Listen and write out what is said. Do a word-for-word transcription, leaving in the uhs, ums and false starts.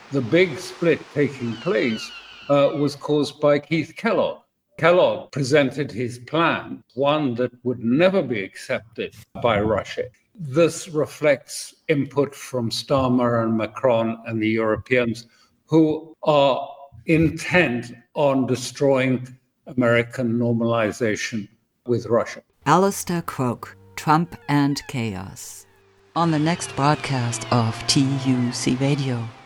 The big split taking place uh, was caused by Keith Kellogg. Kellogg presented his plan, one that would never be accepted by Russia. This reflects input from Starmer and Macron and the Europeans, who are intent on destroying American normalization with Russia. Alistair Croke, Trump and Chaos. On the next broadcast of T U C Radio.